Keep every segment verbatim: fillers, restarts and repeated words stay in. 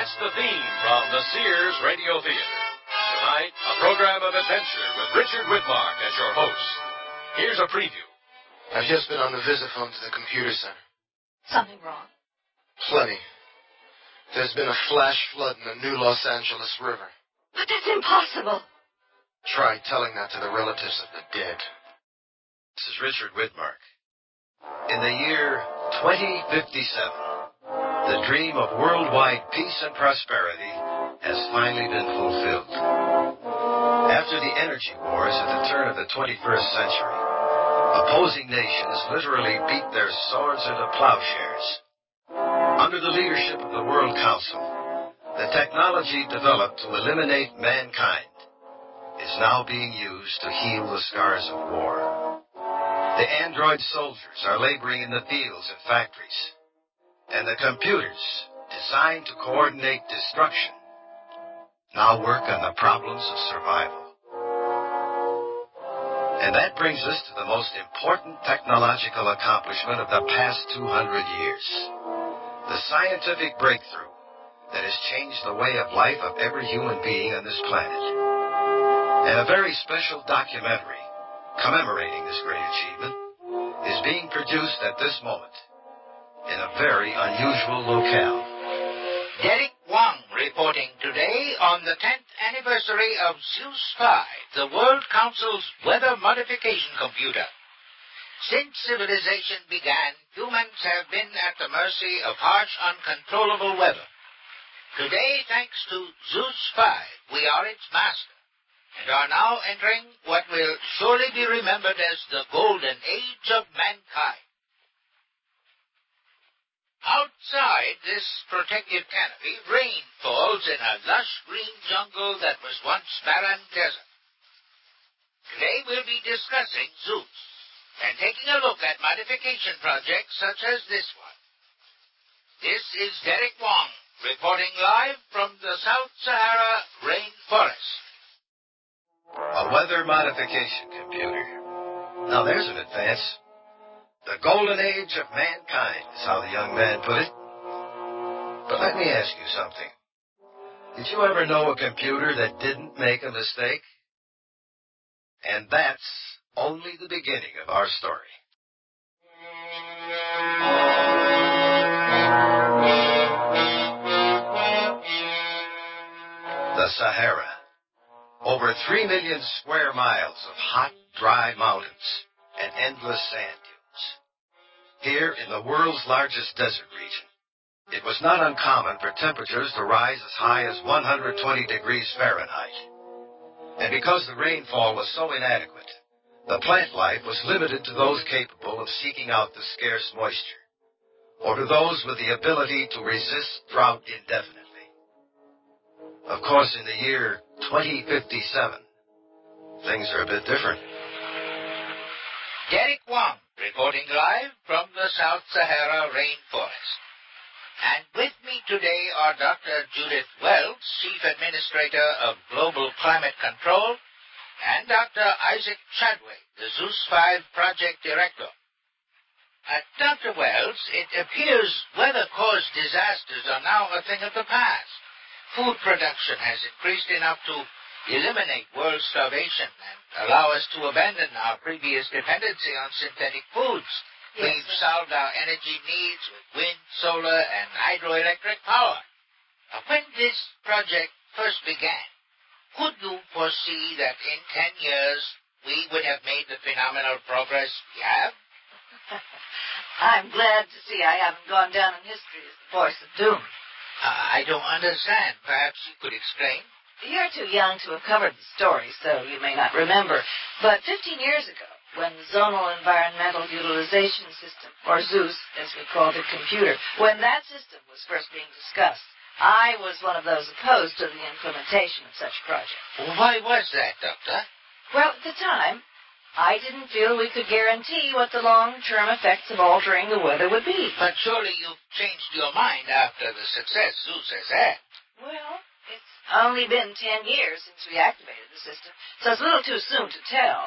That's the theme from the Sears Radio Theater. Tonight, a program of adventure with Richard Whitmark as your host. Here's a preview. I've just been on the visiphone to the computer center. Something wrong? Plenty. There's been a flash flood in the new Los Angeles River. But that's impossible. Try telling that to the relatives of the dead. This is Richard Whitmark. In the year twenty fifty-seven, the dream of worldwide peace and prosperity has finally been fulfilled. After the energy wars at the turn of the twenty-first century, opposing nations literally beat their swords into plowshares. Under the leadership of the World Council, the technology developed to eliminate mankind is now being used to heal the scars of war. The android soldiers are laboring in the fields and factories, and the computers, designed to coordinate destruction, now work on the problems of survival. And that brings us to the most important technological accomplishment of the past two hundred years. The scientific breakthrough that has changed the way of life of every human being on this planet. And a very special documentary commemorating this great achievement is being produced at this moment in a very unusual locale. Derek Wong reporting today on the tenth anniversary of Zeus five, the World Council's weather modification computer. Since civilization began, humans have been at the mercy of harsh, uncontrollable weather. Today, thanks to Zeus five, we are its master, and are now entering what will surely be remembered as the golden age of mankind. Outside this protective canopy, rain falls in a lush green jungle that was once barren desert. Today we'll be discussing Zeus and taking a look at modification projects such as this one. This is Derek Wong, reporting live from the South Sahara rainforest. A weather modification computer. Now there's an advance. The golden age of mankind is how the young man put it. But let me ask you something. Did you ever know a computer that didn't make a mistake? And that's only the beginning of our story. The Sahara. Over three million square miles of hot, dry mountains and endless sand dunes. Here, in the world's largest desert region, it was not uncommon for temperatures to rise as high as one hundred twenty degrees Fahrenheit. And because the rainfall was so inadequate, the plant life was limited to those capable of seeking out the scarce moisture, or to those with the ability to resist drought indefinitely. Of course, in the year twenty fifty-seven, things are a bit different. Derek Wong, reporting live from the South Sahara rainforest. And with me today are Doctor Judith Wells, Chief Administrator of Global Climate Control, and Doctor Isaac Chadwick, the Zeus five Project Director. Uh, Doctor Wells, it appears weather-caused disasters are now a thing of the past. Food production has increased enough to eliminate world starvation and allow us to abandon our previous dependency on synthetic foods. Yes, We've sir. solved our energy needs with wind, solar, and hydroelectric power. Now, when this project first began, could you foresee that in ten years we would have made the phenomenal progress we have? I'm glad to see I haven't gone down in history as the voice of doom. Uh, I don't understand. Perhaps you could explain? You're too young to have covered the story, so you may not remember. But fifteen years ago, when the Zonal Environmental Utilization System, or ZEUS, as we called the computer, when that system was first being discussed, I was one of those opposed to the implementation of such a project. Why was that, Doctor? Well, at the time, I didn't feel we could guarantee what the long-term effects of altering the weather would be. But surely you've changed your mind after the success Zeus has had. Well, it's only been ten years since we activated the system, so it's a little too soon to tell.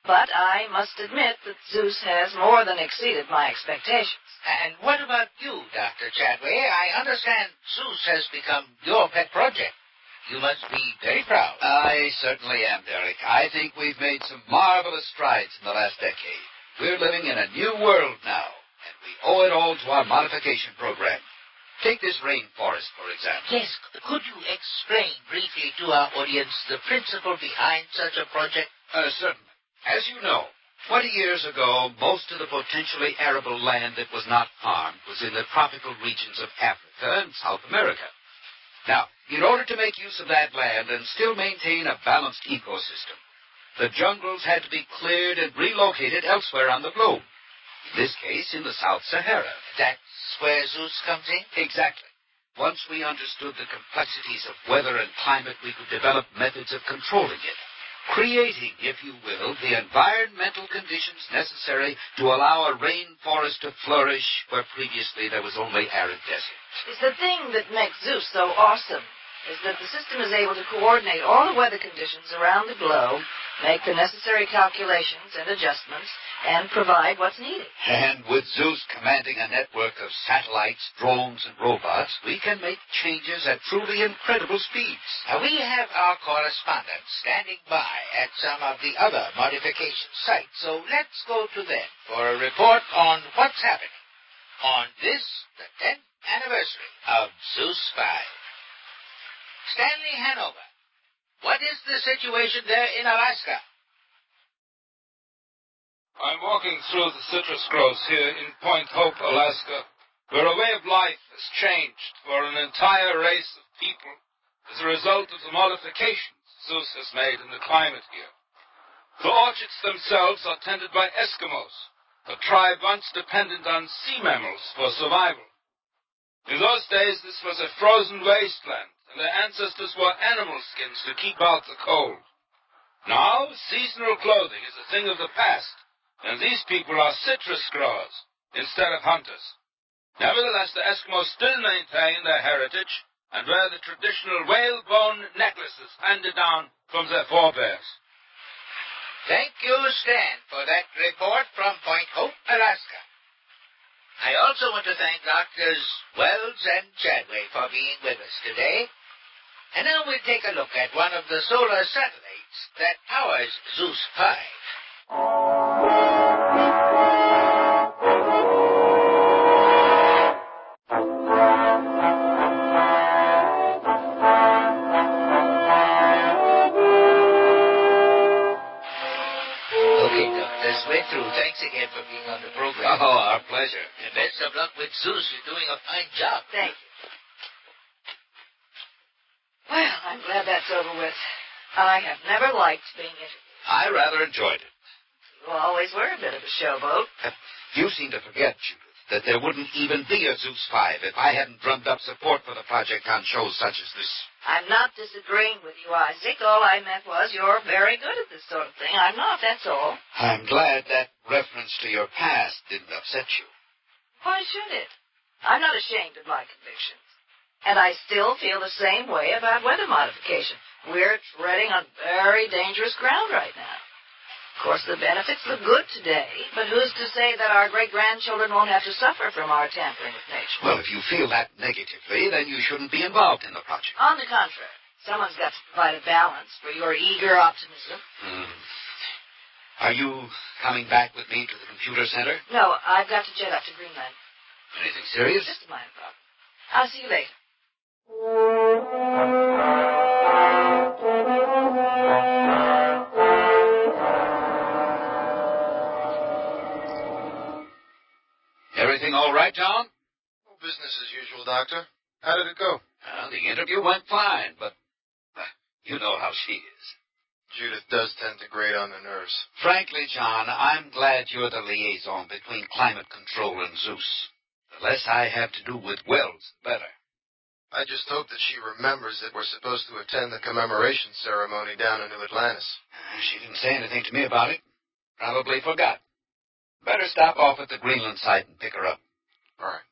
But I must admit that Zeus has more than exceeded my expectations. And what about you, Doctor Chadway? I understand Zeus has become your pet project. You must be very proud. I certainly am, Derek. I think we've made some marvelous strides in the last decade. We're living in a new world now, and we owe it all to our modification program. Take this rainforest, for example. Yes, could you explain briefly to our audience the principle behind such a project? Uh, certainly. As you know, twenty years ago, most of the potentially arable land that was not farmed was in the tropical regions of Africa and South America. Now, in order to make use of that land and still maintain a balanced ecosystem, the jungles had to be cleared and relocated elsewhere on the globe. In this case, in the South Sahara. That's where Zeus comes in? Exactly. Once we understood the complexities of weather and climate, we could develop methods of controlling it. Creating, if you will, the environmental conditions necessary to allow a rainforest to flourish where previously there was only arid desert. It's the thing that makes Zeus so awesome, is that the system is able to coordinate all the weather conditions around the globe, make the necessary calculations and adjustments, and provide what's needed. And with Zeus commanding a network of satellites, drones, and robots, we can make changes at truly incredible speeds. Now, we have our correspondents standing by at some of the other modification sites, so let's go to them for a report on what's happening on this, the tenth anniversary of Zeus five. Stanley Hanover, what is the situation there in Alaska? I'm walking through the citrus groves here in Point Hope, Alaska, where a way of life has changed for an entire race of people as a result of the modifications Zeus has made in the climate here. The orchards themselves are tended by Eskimos, a tribe once dependent on sea mammals for survival. In those days, this was a frozen wasteland, and their ancestors wore animal skins to keep out the cold. Now, seasonal clothing is a thing of the past, and these people are citrus growers instead of hunters. Nevertheless, the Eskimos still maintain their heritage and wear the traditional whalebone necklaces handed down from their forebears. Thank you, Stan, for that report from Point Hope, Alaska. I also want to thank Doctors Wells and Chadway for being with us today. And now we'll take a look at one of the solar satellites that powers Zeus five. Okay, Doctors, we're through. Thanks again for being on the program. Oh, our pleasure. And best of luck with Zeus. You're doing a fine job. Thank you. Well, I'm glad that's over with. I have never liked being interviewed. I rather enjoyed it. You always were a bit of a showboat. You seem to forget, Judith, that there wouldn't even be a Zeus five if I hadn't drummed up support for the project on shows such as this. I'm not disagreeing with you, Isaac. All I meant was you're very good at this sort of thing. I'm not, that's all. I'm glad that reference to your past didn't upset you. Why should it? I'm not ashamed of my convictions. And I still feel the same way about weather modification. We're treading on very dangerous ground right now. Of course, the benefits look good today, but who's to say that our great-grandchildren won't have to suffer from our tampering with nature? Well, if you feel that negatively, then you shouldn't be involved in the project. On the contrary, someone's got to provide a balance for your eager optimism. Hmm. Are you coming back with me to the computer center? No, I've got to jet up to Greenland. Anything serious? Just a minor problem. I'll see you later. Everything all right, John? Oh, business as usual, Doctor. How did it go? Well, the interview went fine, but uh, you know how she is. Judith does tend to grate on the nerves. Frankly, John, I'm glad you're the liaison between climate control and Zeus. The less I have to do with Wells, the better. I just hope that she remembers that we're supposed to attend the commemoration ceremony down in New Atlantis. She didn't say anything to me about it. Probably forgot. Better stop off at the Greenland site and pick her up. All right.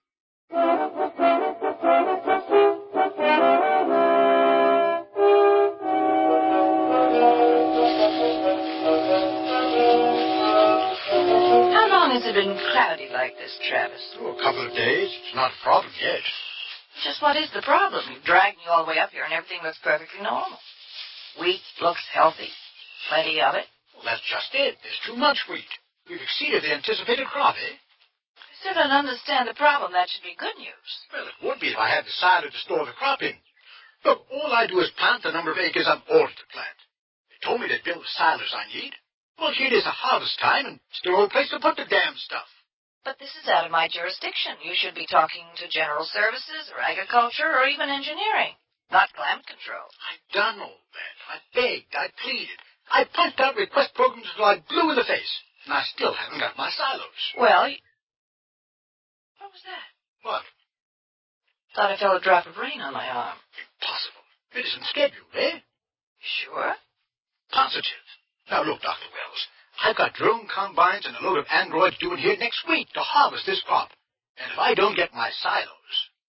good days. It's not a problem yet. Just what is the problem? You've dragged me all the way up here and everything looks perfectly normal. Wheat looks healthy. Plenty of it. Well, that's just it. There's too much wheat. We've exceeded the anticipated crop, eh? I still don't understand the problem. That should be good news. Well, it would be if I had decided to store the crop in. Look, all I do is plant the number of acres I've ordered to plant. They told me they'd build the silos I need. Well, here it is a harvest time, and still no place to put the damn stuff. But this is out of my jurisdiction. You should be talking to General Services or Agriculture or even Engineering, not Climate Control. I've done all that. I begged. I pleaded. I punched out request programs until I blew in the face, and I still haven't got my silos. Well, you... what was that? What? Thought I felt a drop of rain on my arm. Impossible. It isn't scheduled, eh? Sure? Positive. Now, look, Doctor Wells, I've got drone combines and a load of androids due in here next week to harvest this crop. And if I don't get my silos...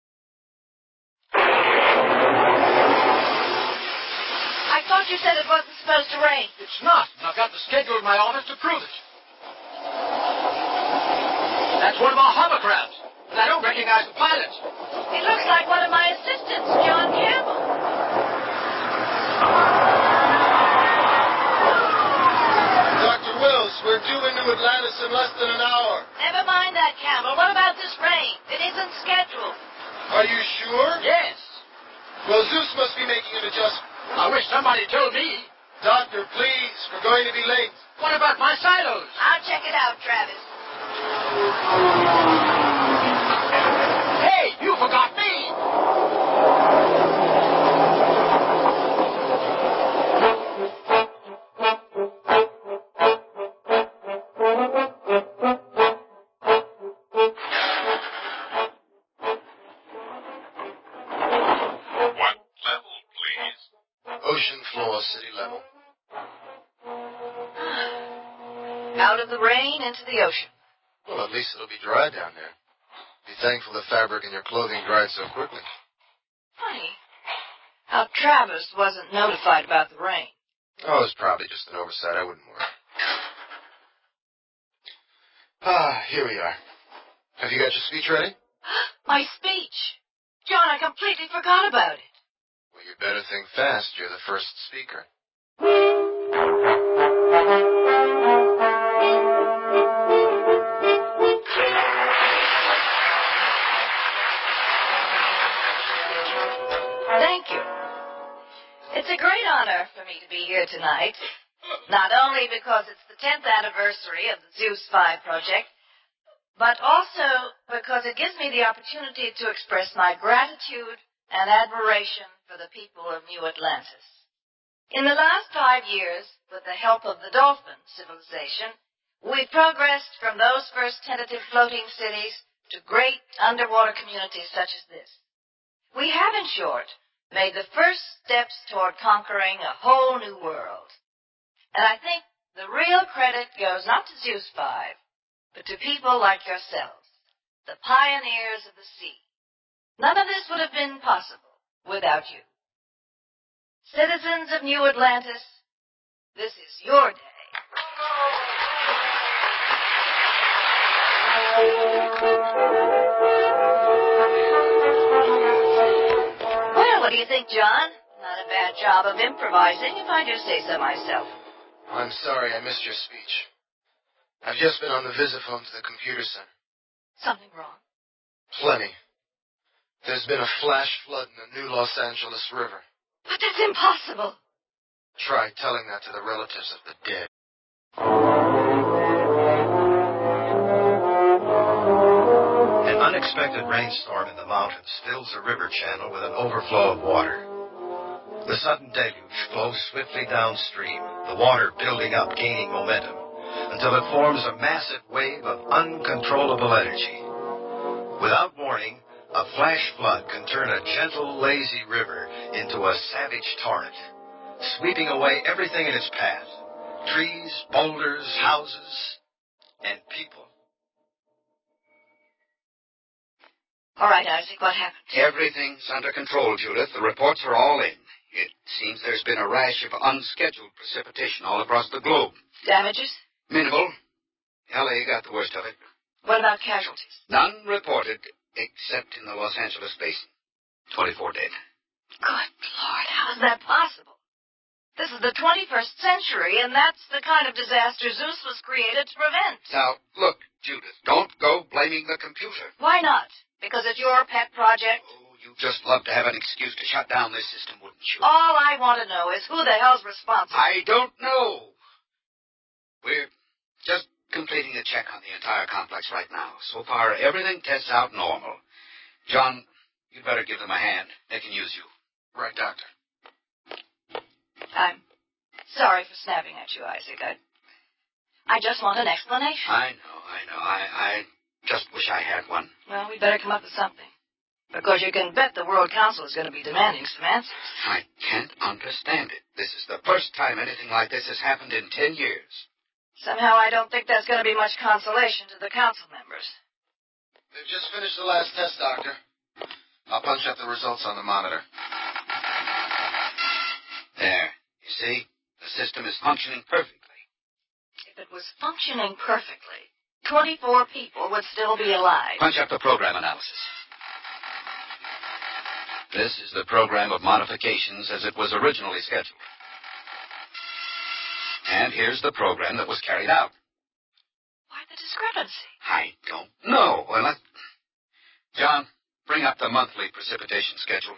I thought you said it wasn't supposed to rain. It's not, and I've got the schedule in my office to prove it. That's one of our hovercrafts, and I don't recognize the pilot. It looks like one of my assistants, John Campbell. Doctor Wills, we're due in New Atlantis in less than an hour. Never mind that, Campbell. What about this rain? It isn't scheduled. Are you sure? Yes. Well, Zeus must be making an adjustment. I wish somebody told me. Doctor, please, we're going to be late. What about my silos? I'll check it out, Travis. Hey, you forgot me. Ocean floor, city level. Out of the rain into the ocean. Well, at least it'll be dry down there. Be thankful the fabric in your clothing dried so quickly. Funny how Travis wasn't notified about the rain. Oh, it's probably just an oversight. I wouldn't worry. Ah, here we are. Have you got your speech ready? My speech. John, I completely forgot about it. Well, you better think fast. You're the first speaker. Thank you. It's a great honor for me to be here tonight, not only because it's the tenth anniversary of the Zeus five project, but also because it gives me the opportunity to express my gratitude and admiration for the people of New Atlantis. In the last five years, with the help of the Dolphin civilization, we've progressed from those first tentative floating cities to great underwater communities such as this. We have, in short, made the first steps toward conquering a whole new world. And I think the real credit goes not to Zeus five, but to people like yourselves, the pioneers of the sea. None of this would have been possible without you. Citizens of New Atlantis, this is your day. Well, what do you think, John? Not a bad job of improvising, if I do say so myself. I'm sorry I missed your speech. I've just been on the visiphone to the computer center. Something wrong? Plenty. There's been a flash flood in the New Los Angeles River. But that's impossible. Try telling that to the relatives of the dead. An unexpected rainstorm in the mountains fills a river channel with an overflow of water. The sudden deluge flows swiftly downstream, the water building up, gaining momentum, until it forms a massive wave of uncontrollable energy. Without warning, a flash flood can turn a gentle, lazy river into a savage torrent, sweeping away everything in its path: trees, boulders, houses, and people. All right, Isaac, what happened? Everything's under control, Judith. The reports are all in. It seems there's been a rash of unscheduled precipitation all across the globe. Damages? Minimal. L A got the worst of it. What about casualties? None reported, except in the Los Angeles basin. twenty-four dead. Good Lord, how is that possible? This is the twenty-first century, and that's the kind of disaster Zeus was created to prevent. Now, look, Judith, don't go blaming the computer. Why not? Because it's your pet project? Oh, you'd just love to have an excuse to shut down this system, wouldn't you? All I want to know is who the hell's responsible. I don't know. We're just completing a check on the entire complex right now. So far, everything tests out normal. John, you'd better give them a hand. They can use you. Right, Doctor. I'm sorry for snapping at you, Isaac. I, I just want an explanation. I know, I know. I, I just wish I had one. Well, we better come up with something. Because you can bet the World Council is going to be demanding some answers. I can't understand it. This is the first time anything like this has happened in ten years. Somehow I don't think there's going to be much consolation to the council members. They've just finished the last test, Doctor. I'll punch up the results on the monitor. There. You see? The system is functioning perfectly. If it was functioning perfectly, twenty-four people would still be alive. Punch up the program analysis. This is the program of modifications as it was originally scheduled. And here's the program that was carried out. Why the discrepancy? I don't know. Well, let... John, bring up the monthly precipitation schedule.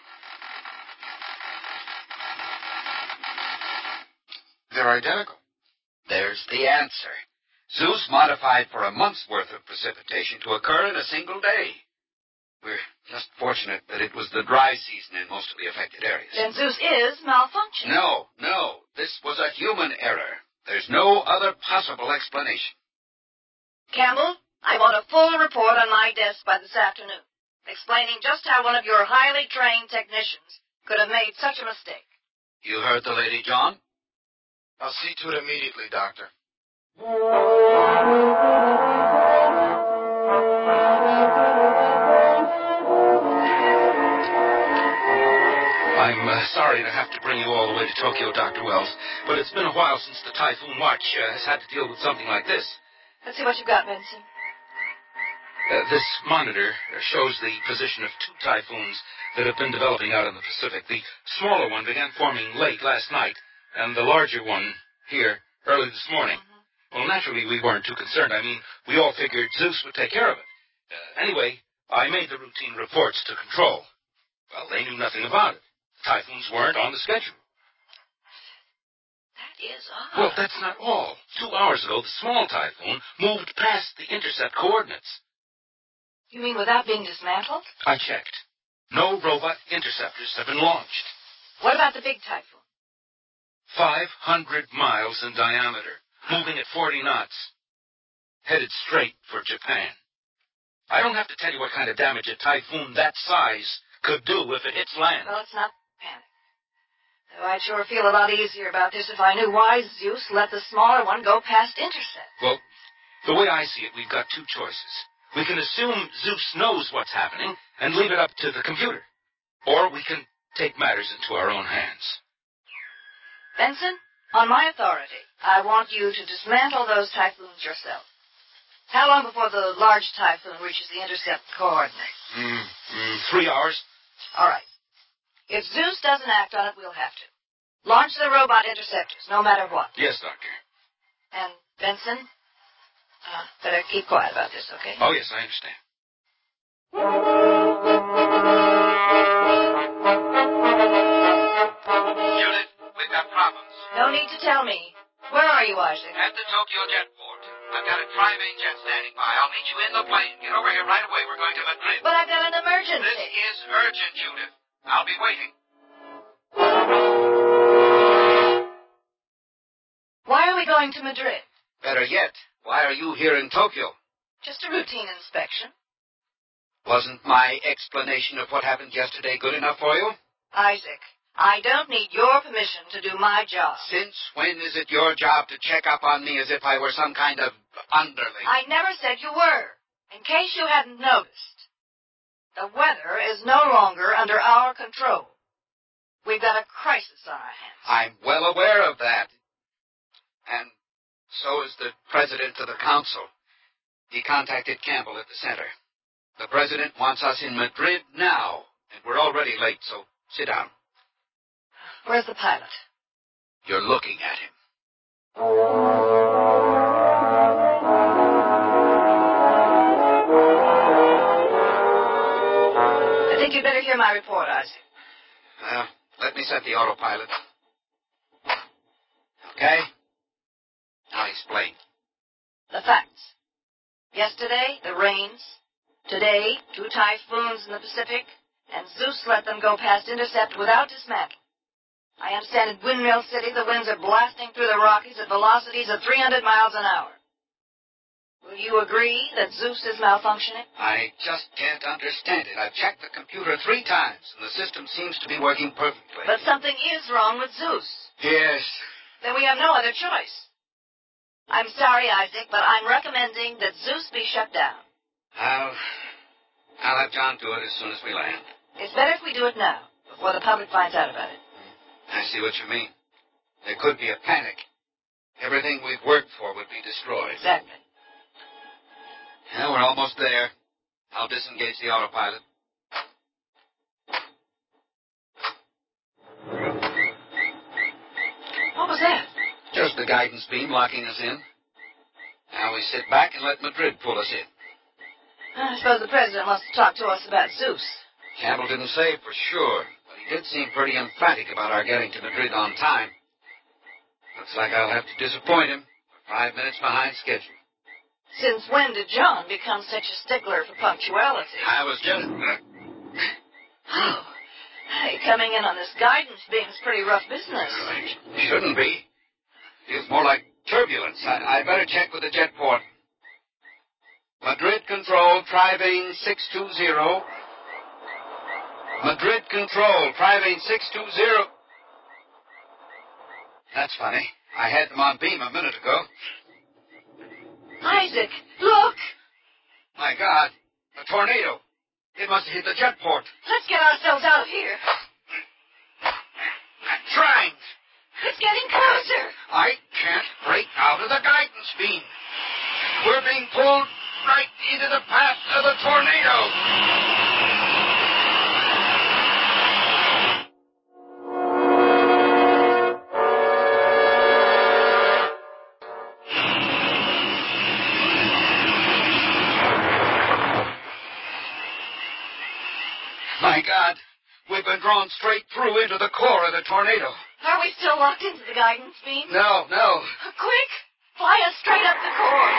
They're identical. There's the answer. Zeus modified for a month's worth of precipitation to occur in a single day. We're just fortunate that it was the dry season in most of the affected areas. Then Zeus is malfunctioning. No, no. This was a human error. There's no other possible explanation. Campbell, I want a full report on my desk by this afternoon, explaining just how one of your highly trained technicians could have made such a mistake. You heard the lady, John? I'll see to it immediately, Doctor. I'm uh, sorry to have to bring you all the way to Tokyo, Doctor Wells, but it's been a while since the Typhoon Watch uh, has had to deal with something like this. Let's see what you've got, Vincent. Uh, this monitor shows the position of two typhoons that have been developing out in the Pacific. The smaller one began forming late last night, and the larger one here early this morning. Mm-hmm. Well, naturally, we weren't too concerned. I mean, we all figured Zeus would take care of it. Uh, anyway, I made the routine reports to control. Well, they knew nothing about it. The typhoons weren't on the schedule. That is odd. Well, that's not all. Two hours ago, the small typhoon moved past the intercept coordinates. You mean without being dismantled? I checked. No robot interceptors have been launched. What about the big typhoon? five hundred miles in diameter, moving at forty knots, headed straight for Japan. I don't have to tell you what kind of damage a typhoon that size could do if it hits land. Well, it's not panic. Though I'd sure feel a lot easier about this if I knew why Zeus let the smaller one go past intercept. Well, the way I see it, we've got two choices. We can assume Zeus knows what's happening and leave it up to the computer. Or we can take matters into our own hands. Benson, on my authority, I want you to dismantle those typhoons yourself. How long before the large typhoon reaches the intercept coordinates? Mm, mm, three hours. All right. If Zeus doesn't act on it, we'll have to. Launch the robot interceptors, no matter what. Yes, Doctor. And, Benson, uh, better keep quiet about this, okay? Oh, yes, I understand. Judith, we've got problems. No need to tell me. Where are you, Isaac? At the Tokyo Jetport. I've got a tri-main jet standing by. I'll meet you in the plane. Get over here right away. We're going to Madrid. But I've got an emergency. This is urgent, Judith. I'll be waiting. Why are we going to Madrid? Better yet, why are you here in Tokyo? Just a routine inspection. Wasn't my explanation of what happened yesterday good enough for you? Isaac, I don't need your permission to do my job. Since when is it your job to check up on me as if I were some kind of underling? I never said you were. In case you hadn't noticed, the weather is no longer under our control. We've got a crisis on our hands. I'm well aware of that. And so is the president of the council. He contacted Campbell at the center. The president wants us in Madrid now, and we're already late, so sit down. Where's the pilot? You're looking at him. I think you'd better hear my report, Isaac. Well, let me set the autopilot. Okay? Now explain. The facts. Yesterday, the rains. Today, two typhoons in the Pacific. And Zeus let them go past intercept without dismantling. I understand in Windmill City the winds are blasting through the Rockies at velocities of three hundred miles an hour. Will you agree that Zeus is malfunctioning? I just can't understand it. I've checked the computer three times, and the system seems to be working perfectly. But something is wrong with Zeus. Yes. Then we have no other choice. I'm sorry, Isaac, but I'm recommending that Zeus be shut down. I'll, I'll have John do it as soon as we land. It's better if we do it now, before the public finds out about it. I see what you mean. There could be a panic. Everything we've worked for would be destroyed. Exactly. Yeah, we're almost there. I'll disengage the autopilot. What was that? Just the guidance beam locking us in. Now we sit back and let Madrid pull us in. I suppose the president wants to talk to us about Zeus. Campbell didn't say for sure, but he did seem pretty emphatic about our getting to Madrid on time. Looks like I'll have to disappoint him. We're five minutes behind schedule. Since when did John become such a stickler for punctuality? I was just... Oh, hey, coming in on this guidance beam is pretty rough business. It shouldn't be. Feels more like turbulence. I, I better check with the jet port. Madrid Control, Tri-Vane six two zero. Madrid Control, Tri-Vane six two zero. That's funny. I had them on beam a minute ago. Isaac, look! My God, a tornado. It must have hit the jet port. Let's get ourselves out of here. I'm trying. It's getting closer. I can't break out of the guidance beam. We're being pulled right into the path of the tornado. My God, we've been drawn straight through into the core of the tornado. Are we still locked into the guidance beam? No, no. Quick! Fly us straight up the core.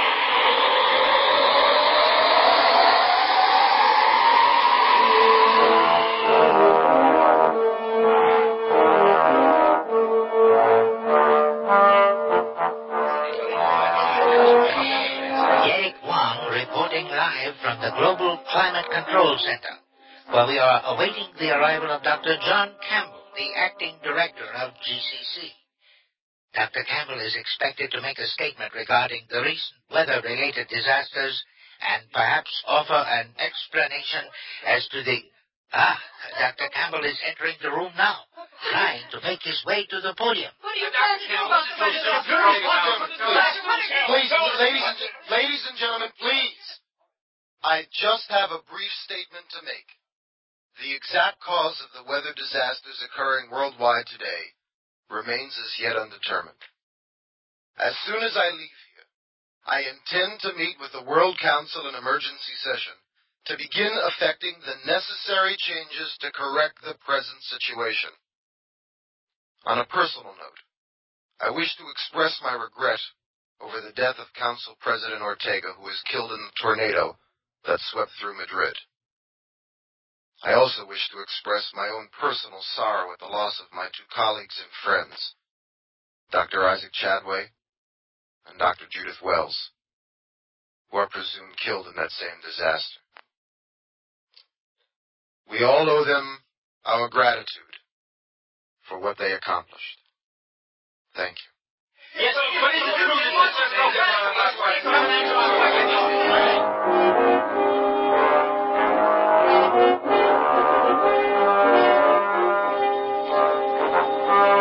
Eric Wong reporting live from the Global Climate Control Center, where we are awaiting the arrival of Doctor John Campbell, the acting director of G C C. Doctor Campbell is expected to make a statement regarding the recent weather-related disasters and perhaps offer an explanation as to the... Ah, Doctor Campbell is entering the room now, trying to make his way to the podium. What do you plan to do about the weather? Please, ladies and, ladies and gentlemen, please. I just have a brief statement to make. The exact cause of the weather disasters occurring worldwide today remains as yet undetermined. As soon as I leave here, I intend to meet with the World Council in emergency session to begin effecting the necessary changes to correct the present situation. On a personal note, I wish to express my regret over the death of Council President Ortega, who was killed in the tornado that swept through Madrid. I also wish to express my own personal sorrow at the loss of my two colleagues and friends, Doctor Isaac Chadway and Doctor Judith Wells, who are presumed killed in that same disaster. We all owe them our gratitude for what they accomplished. Thank you. Yes, what is the truth?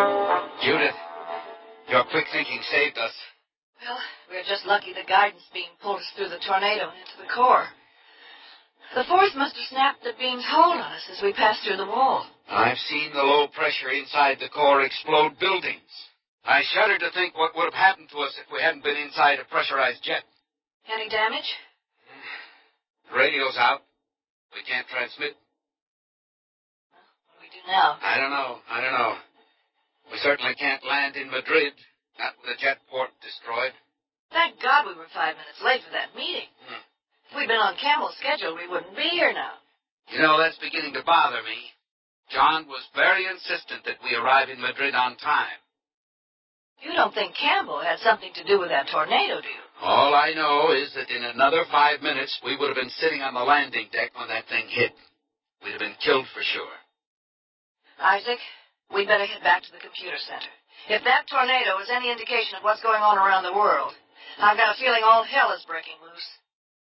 Judith, your quick thinking saved us. Well, we're just lucky the guidance beam pulled us through the tornado and into the core. The force must have snapped the beam's hold on us as we passed through the wall. I've seen the low pressure inside the core explode buildings. I shudder to think what would have happened to us if we hadn't been inside a pressurized jet. Any damage? The radio's out. We can't transmit. What do we do now? I don't know. I don't know. We certainly can't land in Madrid, not with the jet port destroyed. Thank God we were five minutes late for that meeting. Hmm. If we'd been on Campbell's schedule, we wouldn't be here now. You know, that's beginning to bother me. John was very insistent that we arrive in Madrid on time. You don't think Campbell had something to do with that tornado, do you? All I know is that in another five minutes, we would have been sitting on the landing deck when that thing hit. We'd have been killed for sure. Isaac, we'd better head back to the computer center. If that tornado is any indication of what's going on around the world, I've got a feeling all hell is breaking loose.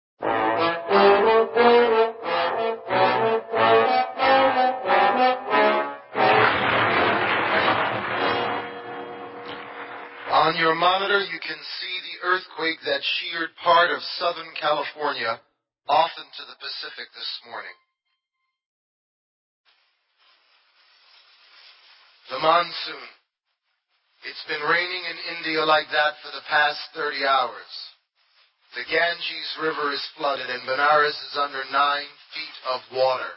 On your monitor, you can see the earthquake that sheared part of Southern California off into the Pacific this morning. The monsoon. It's been raining in India like that for the past thirty hours. The Ganges River is flooded and Benares is under nine feet of water.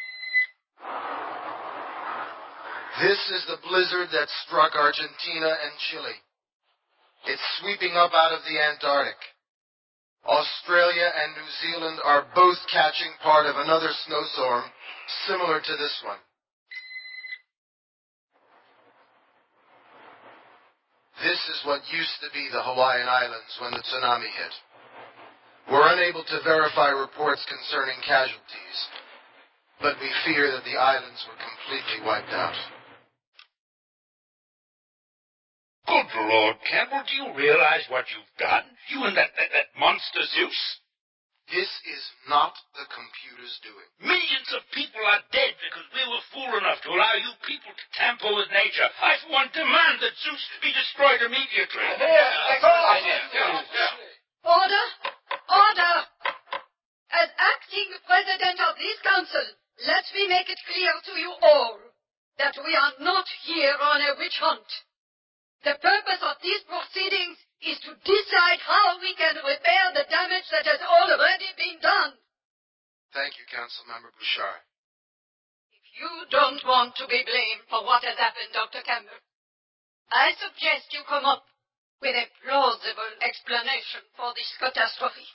This is the blizzard that struck Argentina and Chile. It's sweeping up out of the Antarctic. Australia and New Zealand are both catching part of another snowstorm similar to this one. This is what used to be the Hawaiian Islands when the tsunami hit. We're unable to verify reports concerning casualties, but we fear that the islands were completely wiped out. Good Lord, Campbell, do you realize what you've done? You and that, that, that monster Zeus? This is not the computer's doing. Millions of people are dead because we were fool enough to allow you people to tamper with nature. I, for one, demand that Zeus be destroyed immediately. Order! Order! As acting president of this council, let me make it clear to you all that we are not here on a witch hunt. The purpose of these proceedings is to decide how we can repair the damage that has already been done. Thank you, Councilmember Bouchard. If you don't want to be blamed for what has happened, Doctor Campbell, I suggest you come up with a plausible explanation for this catastrophe.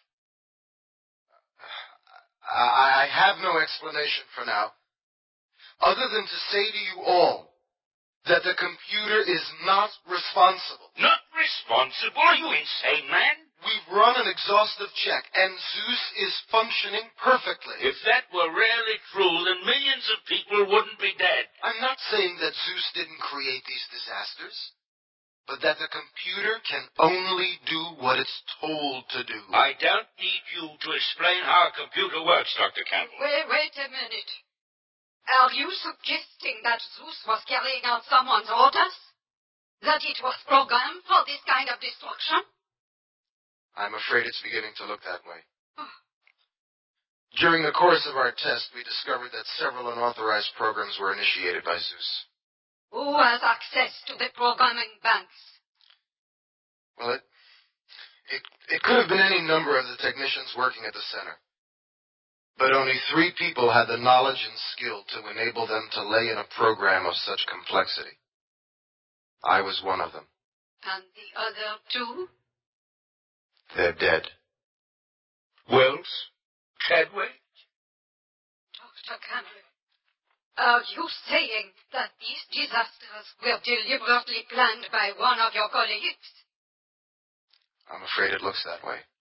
I have no explanation for now, other than to say to you all that the computer is not responsible. Not responsible? Are you insane, man? We've run an exhaustive check, and Zeus is functioning perfectly. If that were really true, then millions of people wouldn't be dead. I'm not saying that Zeus didn't create these disasters, but that the computer can only do what it's told to do. I don't need you to explain how a computer works, Doctor Campbell. Wait, wait a minute. Are you suggesting that Zeus was carrying out someone's orders? That it was programmed for this kind of destruction? I'm afraid it's beginning to look that way. During the course of our test, we discovered that several unauthorized programs were initiated by Zeus. Who has access to the programming banks? Well, it, it, it could have been any number of the technicians working at the center. But only three people had the knowledge and skill to enable them to lay in a program of such complexity. I was one of them. And the other two? They're dead. Wells? Chadwick? Doctor Campbell, are you saying that these disasters were deliberately planned by one of your colleagues? I'm afraid it looks that way.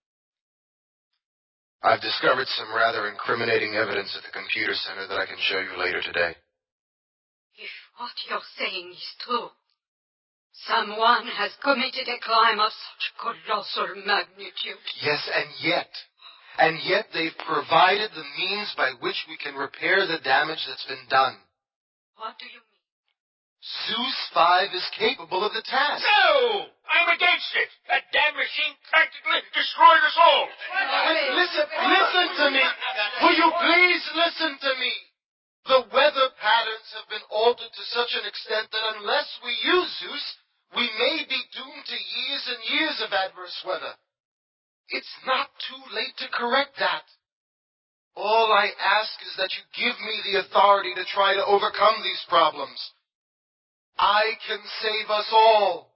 I've discovered some rather incriminating evidence at the computer center that I can show you later today. If what you're saying is true, someone has committed a crime of such colossal magnitude. Yes, and yet, and yet they've provided the means by which we can repair the damage that's been done. What do you mean? Zeus five is capable of the task. No! I'm against it! That damn machine practically destroyed us all! Listen, listen to me! Will you please listen to me? The weather patterns have been altered to such an extent that unless we use Zeus, we may be doomed to years and years of adverse weather. It's not too late to correct that. All I ask is that you give me the authority to try to overcome these problems. I can save us all.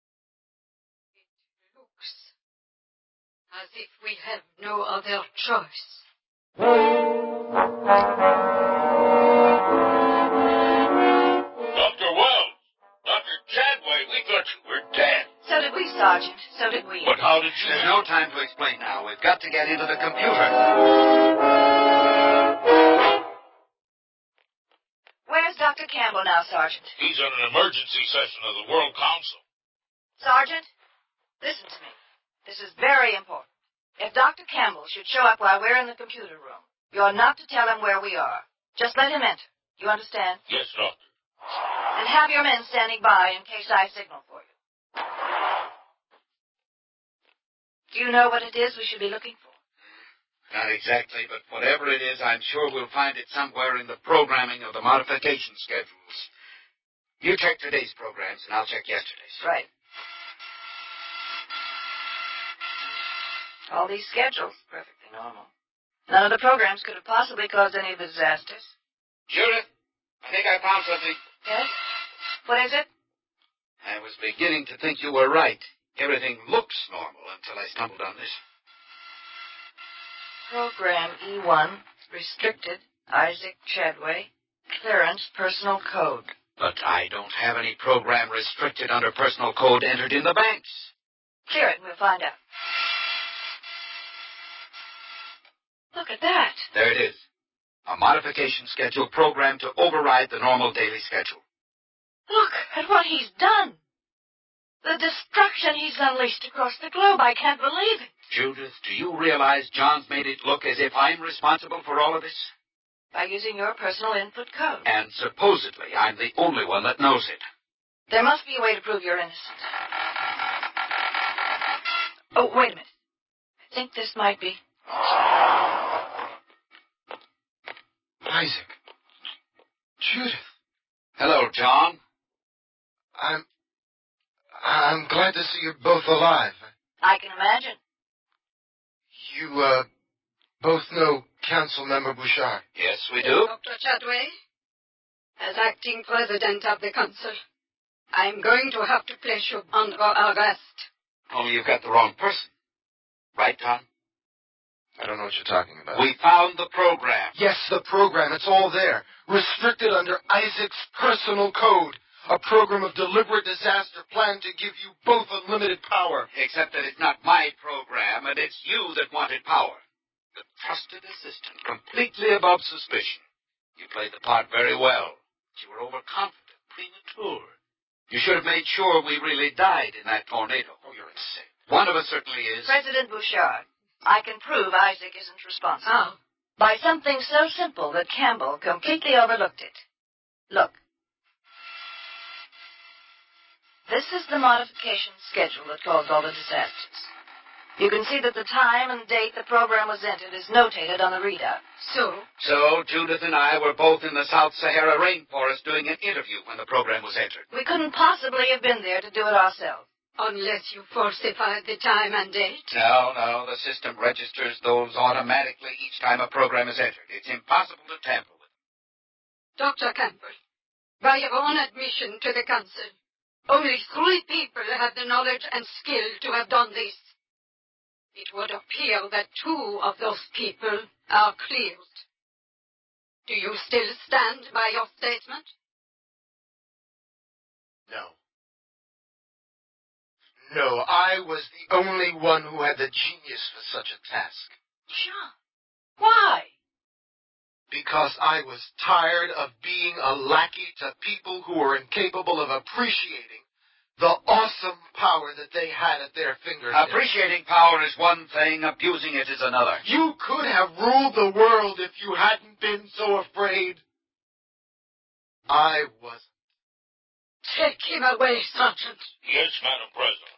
It looks as if we have no other choice. Doctor Wells! Doctor Chadway, we thought you were dead. So did we, Sergeant. So did we. But how did you... There's no time to explain now. We've got to get into the computer. Where's Doctor Campbell now, Sergeant? He's on an emergency session of the World Council. Sergeant, listen to me. This is very important. If Doctor Campbell should show up while we're in the computer room, you're not to tell him where we are. Just let him enter. You understand? Yes, Doctor. And have your men standing by in case I signal for you. Do you know what it is we should be looking for? Not exactly, but whatever it is, I'm sure we'll find it somewhere in the programming of the modification schedules. You check today's programs, and I'll check yesterday's. Right. All these schedules, perfectly normal. None of the programs could have possibly caused any of the disasters. Judith, I think I found something. Yes? What is it? I was beginning to think you were right. Everything looks normal until I stumbled on this. Program E one, restricted, Isaac Chadway, clearance, personal code. But I don't have any program restricted under personal code entered in the banks. Clear it and we'll find out. Look at that. There it is. A modification schedule programmed to override the normal daily schedule. Look at what he's done. The destruction he's unleashed across the globe. I can't believe it. Judith, do you realize John's made it look as if I'm responsible for all of this? By using your personal input code. And supposedly I'm the only one that knows it. There must be a way to prove you're innocent. Oh, wait a minute. I think this might be... Isaac. Judith. Hello, John. I'm... I'm glad to see you're both alive. I can imagine. You, uh, both know Council Member Bouchard? Yes, we do. Doctor Chadway, as acting president of the council, I'm going to have to place you under arrest. Only you've got the wrong person. Right, Tom? I don't know what you're talking about. We found the program. Yes, the program. It's all there. Restricted under Isaac's personal code. A program of deliberate disaster planned to give you both unlimited power. Except that it's not my program, and it's you that wanted power. The trusted assistant, completely above suspicion. You played the part very well. But you were overconfident, premature. You should have made sure we really died in that tornado. Oh, you're insane. One of us certainly is. President Bouchard, I can prove Isaac isn't responsible. How? By something so simple that Campbell completely overlooked it. Look. This is the modification schedule that caused all the disasters. You can see that the time and date the program was entered is notated on the readout. So? So, Judith and I were both in the South Sahara rainforest doing an interview when the program was entered. We couldn't possibly have been there to do it ourselves. Unless you falsified the time and date? No, no, the system registers those automatically each time a program is entered. It's impossible to tamper with. Doctor Campbell, by your own admission to the council, only three people have the knowledge and skill to have done this. It would appear that two of those people are cleared. Do you still stand by your statement? No. No, I was the only one who had the genius for such a task. John, why? Because I was tired of being a lackey to people who were incapable of appreciating the awesome power that they had at their fingertips. Appreciating power is one thing, abusing it is another. You could have ruled the world if you hadn't been so afraid. I wasn't. Take him away, Sergeant. Yes, Madam President.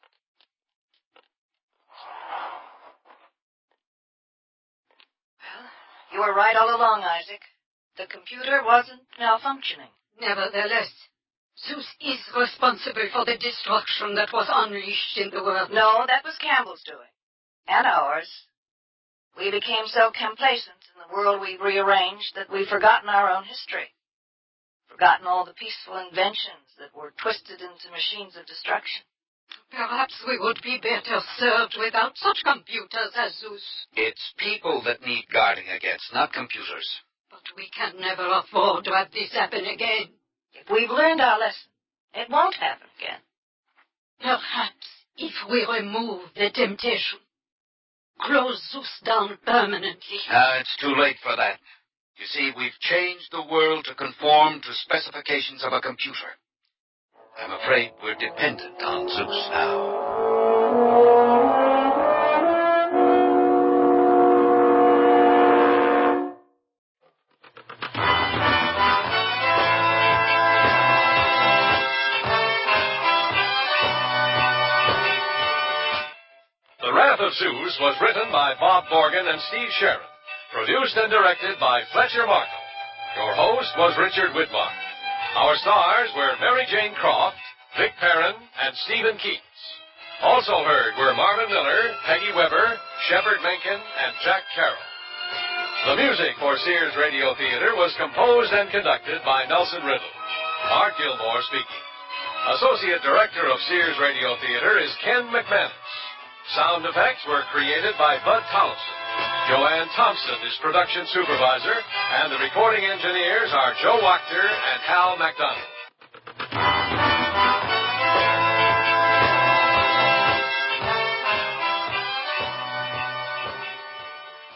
Well, you were right all along, Isaac. The computer wasn't malfunctioning. Nevertheless, Zeus is responsible for the destruction that was unleashed in the world. No, that was Campbell's doing. And ours. We became so complacent in the world we rearranged that we've forgotten our own history. Forgotten all the peaceful inventions that were twisted into machines of destruction. Perhaps we would be better served without such computers as Zeus. It's people that need guarding against, not computers. But we can never afford to have this happen again. If we've learned our lesson, it won't happen again. Perhaps if we remove the temptation, close Zeus down permanently. Ah, it's too late for that. You see, we've changed the world to conform to specifications of a computer. I'm afraid we're dependent on Zeus now. The Wrath of Zeus was written by Bob Morgan and Steve Sharon. Produced and directed by Fletcher Markle. Your host was Richard Whitmark. Our stars were Mary Jane Croft, Vic Perrin, and Stephen Keats. Also heard were Marvin Miller, Peggy Weber, Shepard Menken, and Jack Carroll. The music for Sears Radio Theater was composed and conducted by Nelson Riddle. Art Gilmore speaking. Associate Director of Sears Radio Theater is Ken McManus. Sound effects were created by Bud Townsend. Joanne Thompson is production supervisor, and the recording engineers are Joe Wachter and Hal MacDonald.